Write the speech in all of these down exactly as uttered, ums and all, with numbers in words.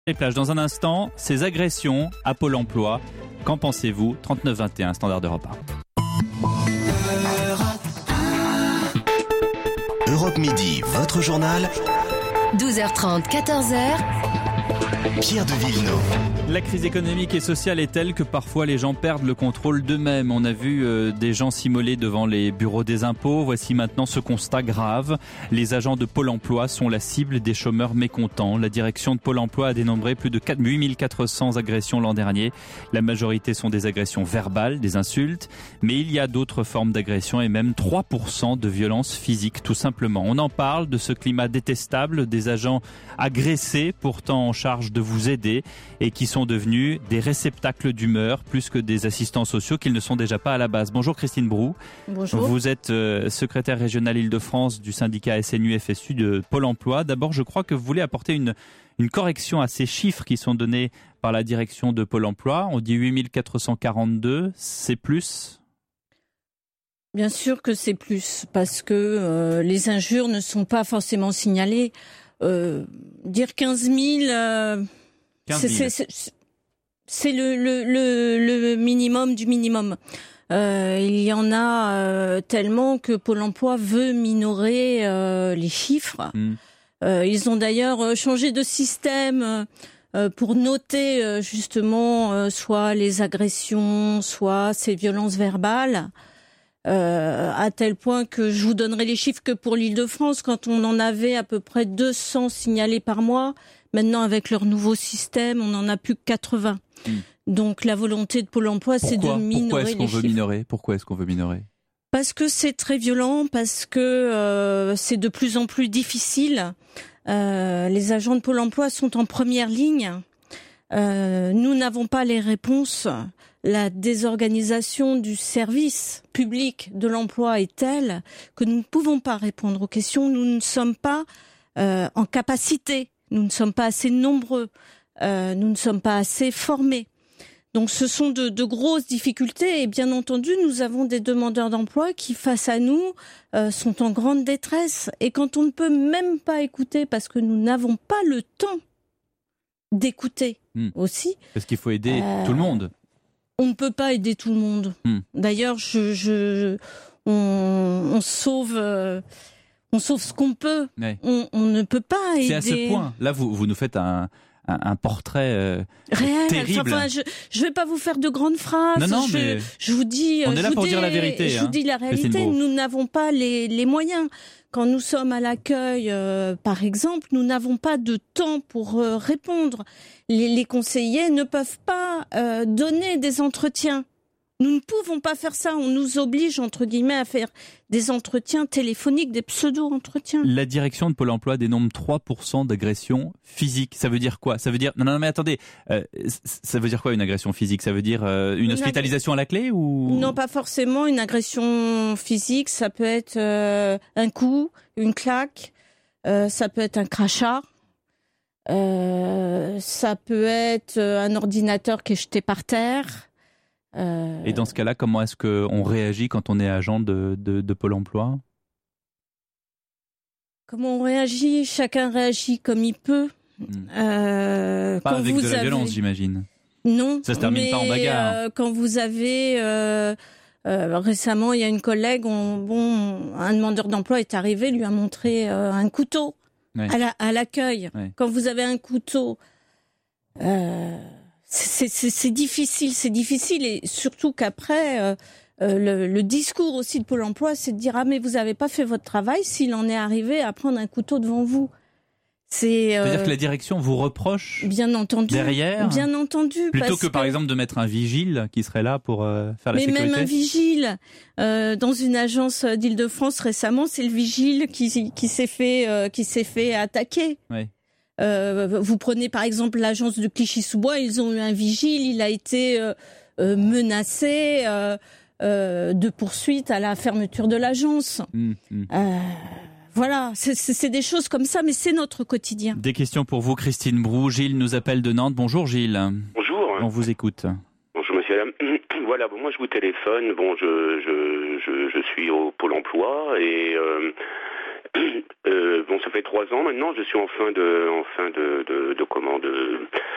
Les plages, dans un instant, ces agressions à Pôle emploi. Qu'en pensez-vous? trente-neuf vingt et un, standard d'Europe un. Europe Midi, votre journal. douze heures trente, quatorze heures. Pierre de Villeneuve. La crise économique et sociale est telle que parfois les gens perdent le contrôle d'eux-mêmes. On a vu euh, des gens s'immoler devant les bureaux des impôts. Voici maintenant ce constat grave. Les agents de Pôle emploi sont la cible des chômeurs mécontents. La direction de Pôle emploi a dénombré plus de huit mille quatre cents agressions l'an dernier. La majorité sont des agressions verbales, des insultes. Mais il y a d'autres formes d'agression et même trois pour cent de violences physiques, tout simplement. On en parle de ce climat détestable des agents agressés, pourtant en charge de vous aider et qui sont devenus des réceptacles d'humeur plus que des assistants sociaux qu'ils ne sont déjà pas à la base. Bonjour Christine Brou. Bonjour. Vous êtes euh, secrétaire régionale Île-de-France du syndicat S N U F S U de Pôle emploi. D'abord, je crois que vous voulez apporter une, une correction à ces chiffres qui sont donnés par la direction de Pôle emploi. On dit huit mille quatre cent quarante-deux, c'est plus ? Bien sûr que c'est plus, parce que euh, les injures ne sont pas forcément signalées. Euh, dire quinze mille, euh, quinze mille. C'est, c'est, c'est, c'est le, le, le, le minimum du minimum. Euh, il y en a euh, tellement que Pôle emploi veut minorer euh, les chiffres. Mmh. Euh, ils ont d'ailleurs changé de système euh, pour noter euh, justement euh, soit les agressions, soit ces violences verbales. Euh, à tel point que je vous donnerai les chiffres que pour l'Île-de-France, quand on en avait à peu près deux cents signalés par mois, maintenant avec leur nouveau système, on n'en a plus que quatre-vingts. Mmh. Donc la volonté de Pôle emploi, Pourquoi c'est de minorer Pourquoi est-ce qu'on les veut chiffres. minorer Pourquoi est-ce qu'on veut minorer Parce que c'est très violent, parce que euh, c'est de plus en plus difficile. Euh, les agents de Pôle emploi sont en première ligne. Euh, nous n'avons pas les réponses. La désorganisation du service public de l'emploi est telle que nous ne pouvons pas répondre aux questions. Nous ne sommes pas euh, en capacité. Nous ne sommes pas assez nombreux. Euh, nous ne sommes pas assez formés. Donc ce sont de, de grosses difficultés et bien entendu nous avons des demandeurs d'emploi qui face à nous euh, sont en grande détresse. Et quand on ne peut même pas écouter parce que nous n'avons pas le temps d'écouter mmh. aussi. Parce qu'il faut aider euh, tout le monde. On ne peut pas aider tout le monde. Mmh. D'ailleurs, je, je, on, on sauve, euh, on sauve ce qu'on peut. Ouais. On, on ne peut pas aider. C'est à ce point. Là, vous, vous nous faites un, un, un portrait euh, réel. Terrible. Enfin, je ne vais pas vous faire de grandes phrases. Non, non, je, mais je vous dis. On est là je pour dis, dire la vérité. Je hein, vous dis la réalité. Nous n'avons pas les, les moyens. Quand nous sommes à l'accueil, euh, par exemple, nous n'avons pas de temps pour euh, répondre. Les, les conseillers ne peuvent pas euh, donner des entretiens. Nous ne pouvons pas faire ça. On nous oblige, entre guillemets, à faire des entretiens téléphoniques, des pseudo-entretiens. La direction de Pôle emploi dénombre trois pour cent d'agressions physiques. Ça veut dire quoi? Ça veut dire... Non, non, mais attendez. Euh, ça veut dire quoi, une agression physique? Ça veut dire euh, une, une hospitalisation ag... à la clé ou... Non, pas forcément. Une agression physique, ça peut être euh, un coup, une claque, euh, ça peut être un crachat, euh, ça peut être un ordinateur qui est jeté par terre. Euh... Et dans ce cas-là, comment est-ce qu'on réagit quand on est agent de, de, de Pôle emploi? Comment on réagit? Chacun réagit comme il peut. Mmh. Euh, pas avec de la avez... violence, j'imagine. Non. Ça se termine mais pas en bagarre. Euh, quand vous avez... Euh, euh, récemment, il y a une collègue, on, bon, un demandeur d'emploi est arrivé, lui a montré euh, un couteau ouais. à, la, à l'accueil. Ouais. Quand vous avez un couteau... Euh, C'est, c'est, c'est difficile, c'est difficile et surtout qu'après, euh, euh, le, le discours aussi de Pôle emploi, c'est de dire « Ah mais vous n'avez pas fait votre travail s'il en est arrivé à prendre un couteau devant vous ». C'est, euh, C'est-à-dire que la direction vous reproche bien entendu, derrière, bien entendu, plutôt que, que par exemple de mettre un vigile qui serait là pour euh, faire la mais sécurité. Mais même un vigile, euh, dans une agence d'Île-de-France récemment, c'est le vigile qui, qui, s'est, fait, euh, qui s'est fait attaquer. Oui. Euh, vous prenez par exemple l'agence de Clichy-sous-Bois, ils ont eu un vigile, il a été euh, euh, menacé euh, euh, de poursuite à la fermeture de l'agence. Mmh, mmh. Euh, voilà, c'est, c'est, c'est des choses comme ça, mais c'est notre quotidien. Des questions pour vous, Christine Brou. Gilles nous appelle de Nantes. Bonjour Gilles. Bonjour. On vous écoute. Bonjour monsieur. Voilà, bon, moi je vous téléphone. Bon, je, je, je, je suis au Pôle emploi et... Euh, Euh, bon, ça fait trois ans maintenant. Je suis en fin de, en fin de, de, de comment de,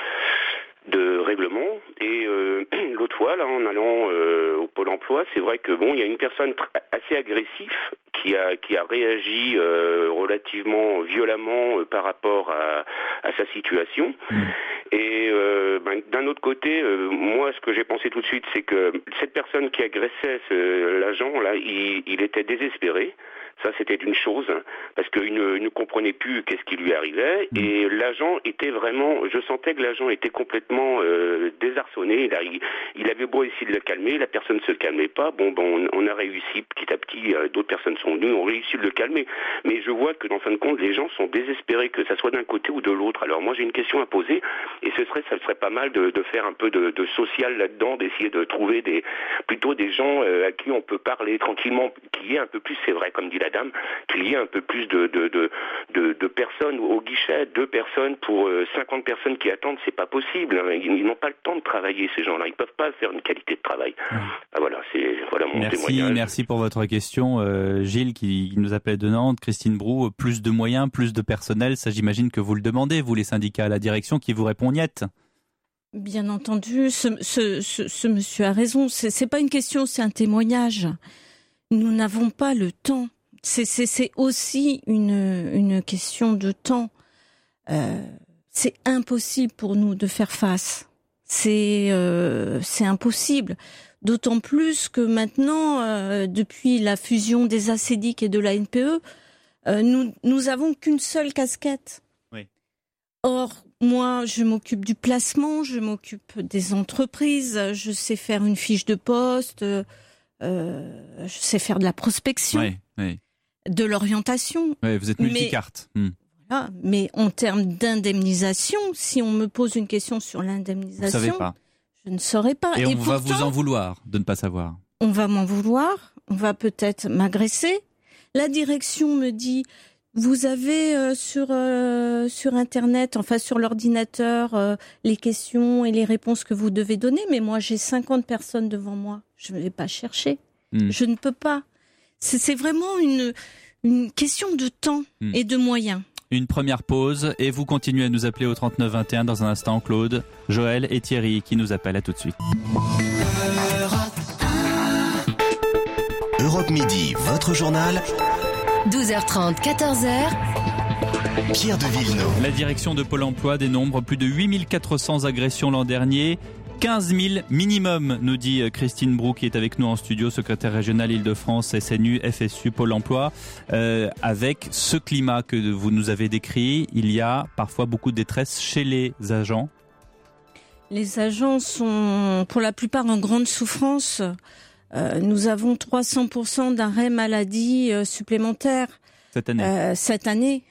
de règlement. Et euh, l'autre fois, là, en allant euh, au Pôle Emploi, c'est vrai que bon, il y a une personne tr- assez agressive qui a qui a réagi euh, relativement violemment euh, par rapport à, à sa situation. Mmh. Et euh, ben, d'un autre côté, euh, moi, ce que j'ai pensé tout de suite, c'est que cette personne qui agressait ce, l'agent, là, il, il était désespéré. Ça, c'était une chose, parce qu'il ne, il ne comprenait plus qu'est-ce qui lui arrivait, mmh. et l'agent était vraiment, je sentais que l'agent était complètement euh, désarçonné. Là, il, il avait beau essayer de le calmer, la personne ne se calmait pas. Bon, bon, on, on a réussi petit à petit, euh, d'autres personnes sont venues, on a réussi de le calmer. Mais je vois que, dans fin de compte, les gens sont désespérés, que ça soit d'un côté ou de l'autre. Alors moi, j'ai une question à poser, et ce serait, ça serait pas mal de, de faire un peu de, de social là-dedans, d'essayer de trouver des, plutôt des gens euh, à qui on peut parler tranquillement, qui est un peu plus, c'est vrai, comme dit la dame, qu'il y ait un peu plus de, de, de, de, de personnes au guichet, deux personnes pour euh, cinquante personnes qui attendent, c'est pas possible. Hein. Ils, ils n'ont pas le temps de travailler, ces gens-là. Ils peuvent pas faire une qualité de travail. Mmh. Ah, voilà, c'est voilà mon merci, témoignage. Merci pour votre question. Euh, Gilles, qui nous appelle de Nantes, Christine Brou, plus de moyens, plus de personnel, ça j'imagine que vous le demandez, vous les syndicats à la direction, qui vous répond niet. Bien entendu, ce, ce, ce, ce monsieur a raison. C'est, c'est pas une question, c'est un témoignage. Nous n'avons pas le temps. C'est, c'est, c'est aussi une, une question de temps. Euh, c'est impossible pour nous de faire face. C'est, euh, c'est impossible. D'autant plus que maintenant, euh, depuis la fusion des A C D I C et de la N P E, euh, nous, nous avons qu'une seule casquette. Oui. Or, moi, je m'occupe du placement, je m'occupe des entreprises, je sais faire une fiche de poste, euh, je sais faire de la prospection. Oui, oui. De l'orientation. Oui, vous êtes multicarte. Mais, hmm. voilà, mais en termes d'indemnisation, si on me pose une question sur l'indemnisation, vous savez pas. Je ne saurais pas. Et, Et on pourtant, va vous en vouloir de ne pas savoir. On va m'en vouloir, on va peut-être m'agresser. La direction me dit, vous avez euh, sur euh, sur Internet, enfin sur l'ordinateur, euh, les questions et les réponses que vous devez donner, mais moi j'ai cinquante personnes devant moi. Je ne vais pas chercher. Hmm. Je ne peux pas. C'est, c'est vraiment une, une question de temps mmh. et de moyens. Une première pause et vous continuez à nous appeler au trente-neuf vingt et un dans un instant. Claude, Joël et Thierry qui nous appellent. À tout de suite. Europe Midi, votre journal. douze heures trente, quatorze heures. Pierre de Villeneuve. La direction de Pôle emploi dénombre plus de huit mille quatre cents agressions l'an dernier. quinze mille minimum, nous dit Christine Brou, qui est avec nous en studio, secrétaire régionale Île-de-France, S N U, F S U, Pôle emploi. Euh, avec ce climat que vous nous avez décrit, il y a parfois beaucoup de détresse chez les agents. Les agents sont pour la plupart en grande souffrance. Euh, nous avons trois cents pour cent d'arrêts maladie euh, supplémentaires. Cette année. Euh, cette année.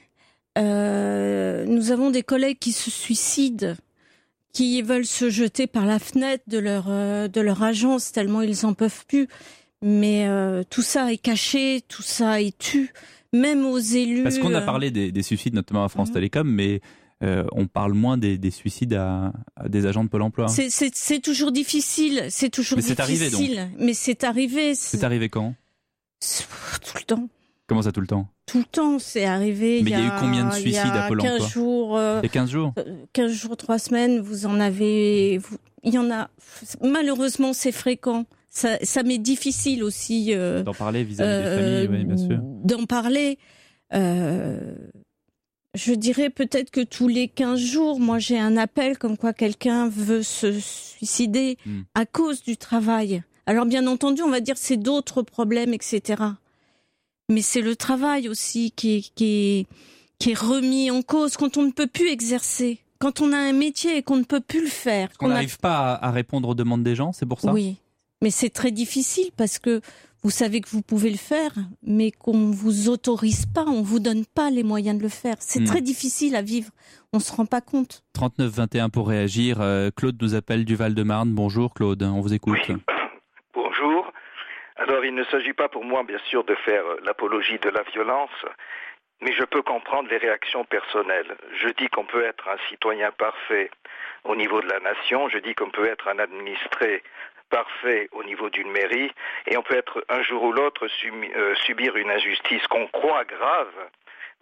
Euh, nous avons des collègues qui se suicident, qui veulent se jeter par la fenêtre de leur euh, de leur agence tellement ils en peuvent plus. Mais euh, tout ça est caché, tout ça est tu, même aux élus. Parce qu'on a parlé des, des suicides, notamment à France mmh. Télécom, mais euh, on parle moins des, des suicides à, à des agents de Pôle emploi. C'est, c'est, c'est toujours difficile, c'est toujours mais c'est difficile. Arrivé, donc. Mais c'est arrivé. C'est... c'est arrivé quand ? Tout le temps. Comment ça, tout le temps ? Tout le temps, c'est arrivé. Mais il y, y a eu combien de suicides à Pôle emploi ? quinze jours. Euh, il y a quinze jours quinze jours, trois semaines, vous en avez... Vous, il y en a... Malheureusement, c'est fréquent. Ça, ça m'est difficile aussi... Euh, d'en parler vis-à-vis euh, des familles, oui, bien sûr. D'en parler. Euh, je dirais peut-être que tous les quinze jours, moi j'ai un appel comme quoi quelqu'un veut se suicider hmm. à cause du travail. Alors bien entendu, on va dire c'est d'autres problèmes, et cetera. Mais c'est le travail aussi qui est, qui est, qui est remis en cause quand on ne peut plus exercer. Quand on a un métier et qu'on ne peut plus le faire. Qu'on n'arrive a... pas à, à répondre aux demandes des gens, c'est pour ça ? Oui, mais c'est très difficile parce que vous savez que vous pouvez le faire, mais qu'on ne vous autorise pas, on ne vous donne pas les moyens de le faire. C'est mmh. très difficile à vivre, on ne se rend pas compte. trente-neuf vingt et un pour réagir. Euh, Claude nous appelle du Val-de-Marne. Bonjour Claude, on vous écoute. Oui. Bonjour. Alors, il ne s'agit pas pour moi, bien sûr, de faire l'apologie de la violence, mais je peux comprendre les réactions personnelles. Je dis qu'on peut être un citoyen parfait au niveau de la nation, je dis qu'on peut être un administré parfait au niveau d'une mairie, et on peut être un jour ou l'autre subir une injustice qu'on croit grave,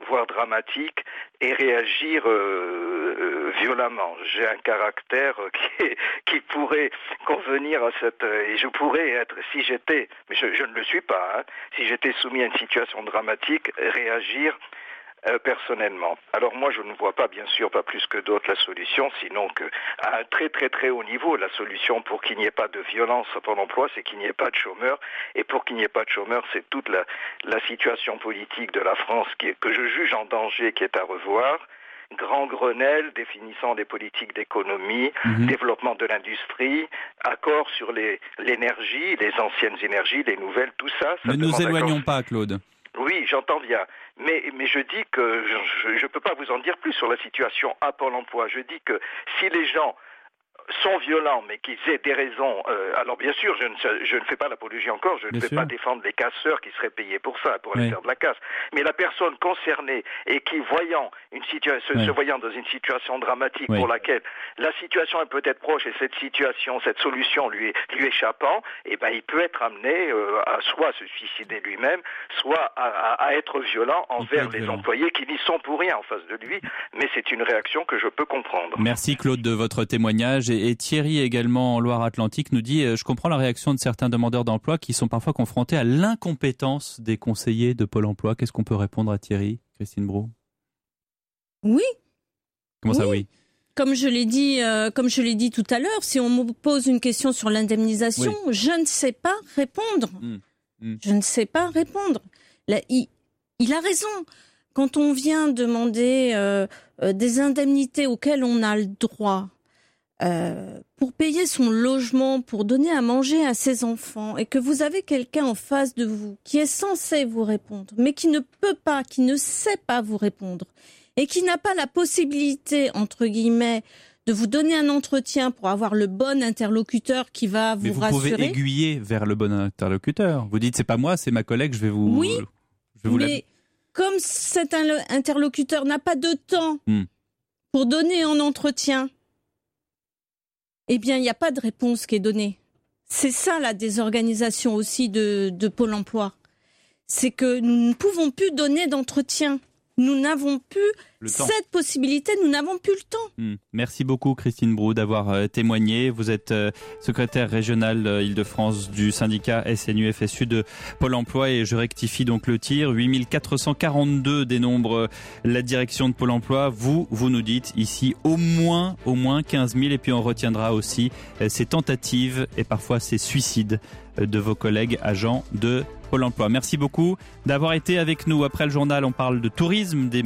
voire dramatique, et réagir euh, violemment. J'ai un caractère qui, est, qui pourrait convenir à cette... Et je pourrais être, si j'étais, mais je, je ne le suis pas, hein, si j'étais soumis à une situation dramatique, réagir euh, personnellement. Alors moi, je ne vois pas, bien sûr, pas plus que d'autres la solution, sinon qu'à un très très très haut niveau, la solution pour qu'il n'y ait pas de violence à Pôle emploi, c'est qu'il n'y ait pas de chômeurs, et pour qu'il n'y ait pas de chômeurs, c'est toute la, la situation politique de la France qui est, que je juge en danger, qui est à revoir. Grand Grenelle définissant des politiques d'économie, mmh. développement de l'industrie, accord sur les, l'énergie, les anciennes énergies, les nouvelles, tout ça. ça ne nous éloignons accord... pas, Claude. Oui, j'entends bien. Mais, mais je dis que je ne peux pas vous en dire plus sur la situation à Pôle emploi. Je dis que si les gens sont violents, mais qu'ils aient des raisons... Euh, alors bien sûr, je ne, je ne fais pas l'apologie encore, je ne vais pas défendre les casseurs qui seraient payés pour ça, pour aller oui. faire de la casse. Mais la personne concernée et qui, voyant une situation, oui. se voyant dans une situation dramatique oui. pour laquelle la situation est peut-être proche et cette situation, cette solution lui, lui échappant, eh ben, il peut être amené euh, à soit se suicider lui-même, soit à, à, à être violent envers les violent. employés qui n'y sont pour rien en face de lui. Mais c'est une réaction que je peux comprendre. Merci Claude de votre témoignage. Et, et Thierry également en Loire-Atlantique nous dit euh, « Je comprends la réaction de certains demandeurs d'emploi qui sont parfois confrontés à l'incompétence des conseillers de Pôle emploi. » Qu'est-ce qu'on peut répondre à Thierry, Christine Brault ? Oui. Comment oui. ça, oui ? Comme je l'ai dit, euh, comme je l'ai dit tout à l'heure, si on me pose une question sur l'indemnisation, oui. je ne sais pas répondre. Mmh. Mmh. Je ne sais pas répondre. Là, il, il a raison. Quand on vient demander euh, euh, des indemnités auxquelles on a le droit, euh, pour payer son logement, pour donner à manger à ses enfants, et que vous avez quelqu'un en face de vous qui est censé vous répondre, mais qui ne peut pas, qui ne sait pas vous répondre, et qui n'a pas la possibilité, entre guillemets, de vous donner un entretien pour avoir le bon interlocuteur qui va vous, mais vous rassurer. Vous pouvez aiguiller vers le bon interlocuteur. Vous dites, c'est pas moi, c'est ma collègue, je vais vous... Oui, je vais vous mais... La... Comme cet interlocuteur n'a pas de temps hmm. pour donner un entretien, eh bien, il n'y a pas de réponse qui est donnée. C'est ça la désorganisation aussi de, de Pôle emploi. C'est que nous ne pouvons plus donner d'entretien. Nous n'avons plus cette possibilité, nous n'avons plus le temps. Mmh. Merci beaucoup Christine Brault d'avoir euh, témoigné. Vous êtes euh, secrétaire régionale euh, Île-de-France du syndicat S N U F S U de Pôle emploi et je rectifie donc le tir. huit mille quatre cent quarante-deux dénombre euh, la direction de Pôle emploi. Vous, vous nous dites ici au moins, au moins quinze mille et puis on retiendra aussi euh, ces tentatives et parfois ces suicides euh, de vos collègues agents de Pôle emploi. Merci beaucoup d'avoir été avec nous. Après le journal, on parle de tourisme, des